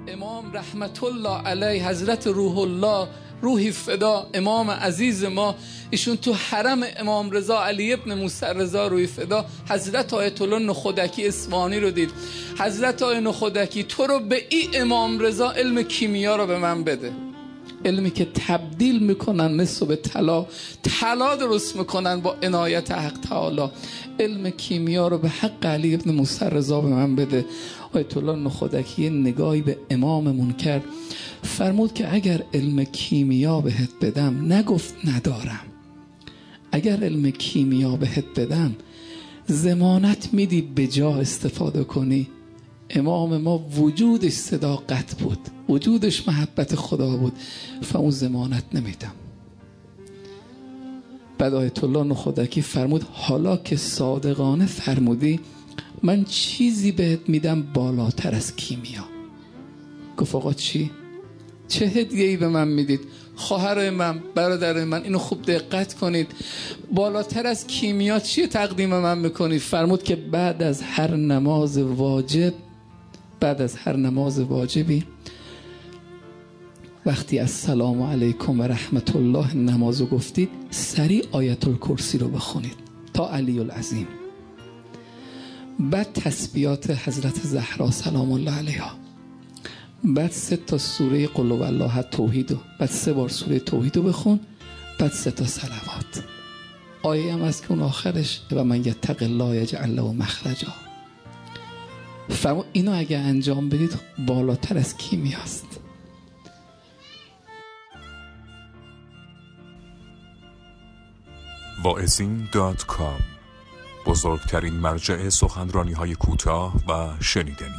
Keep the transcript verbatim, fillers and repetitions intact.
امام رحمت الله علیه، حضرت روح الله روحی فدا، امام عزیز ما، ایشون تو حرم امام رضا علی ابن موسی رضا روحی فدا حضرت آیت الله نخودکی اصفهانی رو دید. حضرت آیت نخودکی تو رو به این امام رضا علم کیمیا رو به من بده، علمی که تبدیل میکنن نصف به طلا، طلا درست میکنن با عنایت حق تعالی. علم کیمیا رو به حق علی ابن موسی رضا به من بده. آیت الله نخودکی نگاهی به اماممون کرد، فرمود که اگر علم کیمیا بهت بدم، نگفت ندارم، اگر علم کیمیا بهت بدم ضمانت میدی به جا استفاده کنی؟ امام ما وجودش صداقت بود، وجودش محبت خدا بود، فاون ضمانت نمیدم. بعد آیت الله نخودکی فرمود حالا که صادقانه فرمودی، من چیزی بهت میدم بالاتر از کیمیا. گفت آقا چی؟ چه هدیه‌ای به من میدید؟ خواهر من، برادر من، اینو خوب دقت کنید، بالاتر از کیمیا چیه تقدیم من میکنید؟ فرمود که بعد از هر نماز واجب، بعد از هر نماز واجبی وقتی السلام علیکم و رحمت الله نمازو گفتید، سریع آیت الکرسی رو بخونید تا علی العظیم، بعد تسبیحات حضرت زهرا سلام الله علیها، بعد سه تا سوره قل هو الله احد توحید، بعد سه بار سوره توحید رو بخون، بعد سه تا صلوات. آیه هم هست که اون آخرش و من یتق الله یجعل له مخرجا. فرمود اینو اگه انجام بدید بالاتر از کیمیاست. واعظین دات کام، بزرگترین مرجع سخنرانی‌های کوتاه و شنیدنی.